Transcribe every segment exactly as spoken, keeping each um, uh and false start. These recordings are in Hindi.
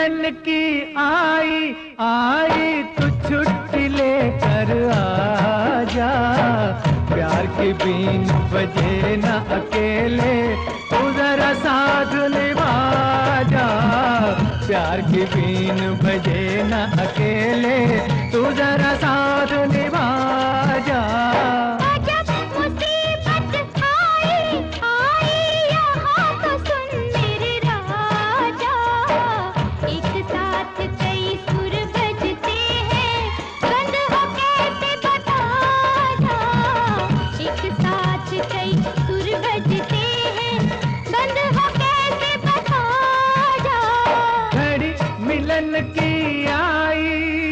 मिलन की आई आई तू छुट्टी लेकर आजा, प्यार की बीन बजे न अकेले तू जरा साथ निभा जा, प्यार की बीन बजे न अकेले तू जरा साथ निभा जा। मिलन की आई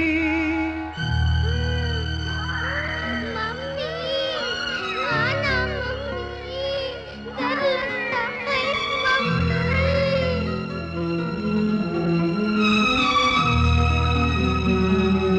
मम्मी, आना मम्मी, डर लगता है मम्मी।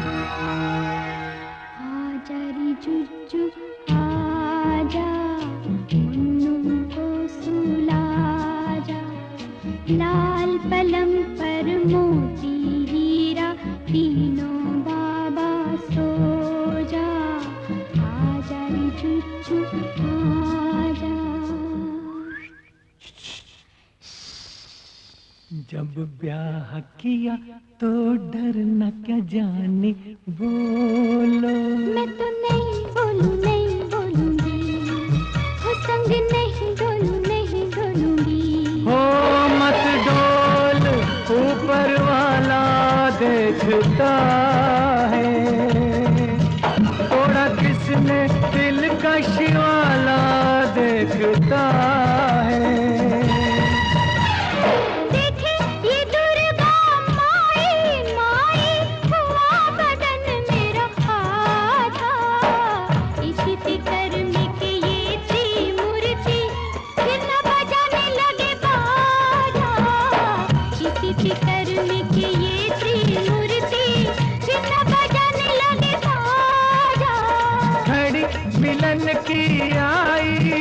आजा रे जुज्जू आजा, मुन्नू को सुला जा, लाल पलंग पर मोती हीरा तीनों बाबा सो जा, आजा रे चुच्चू आजा। जब ब्याह किया तो डरना क्या जाने बोलो, मैं तो नहीं बोलूं नहीं बोलूंगी, हो संग नहीं डोलूं नहीं डोलूंगी। हो मत डोल ऊपर वाला देखता है, थोड़ा किसने दिलकश वाला देखता है। देखे ये दुर्गा माई माई, हुआ बदन मेरा आधा, इसी फिक्र में के ये थी मूर्ति, फिर न बजाने लगे बाजा, इसी फिक्र में के ये थी मूर्ति, फिर न बजाने लगे बाजा। घड़ी मिलन की आई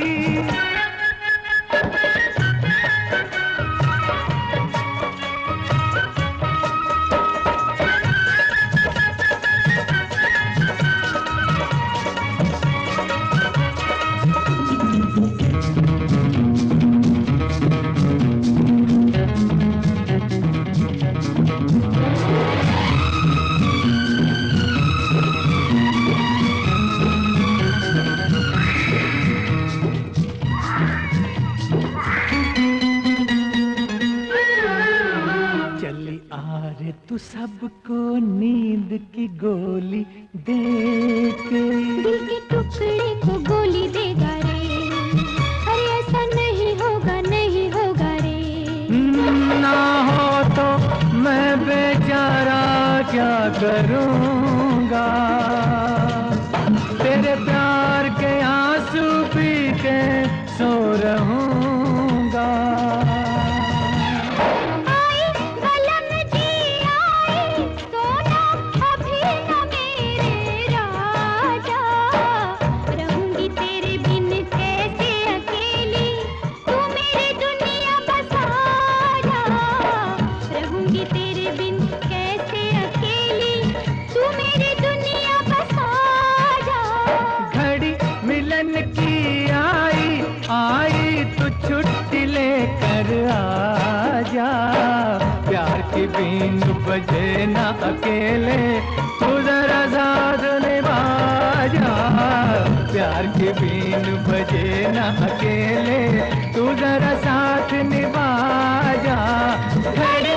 आरे तू सबको नींद की गोली दे के, दिल के टुकड़े को गोली देगा रे, अरे ऐसा नहीं होगा नहीं होगा रे। ना हो तो मैं बेचारा क्या करूँगा, तेरे प्यार के आंसू पी के सो रहूँगा। मिलन की आई आई तू छुट्टी लेकर आजा, प्यार की बीन बजे न अकेले तू जरा साथ निभा जा, प्यार की बीन बजे न अकेले तू जरा साथ निभा जा।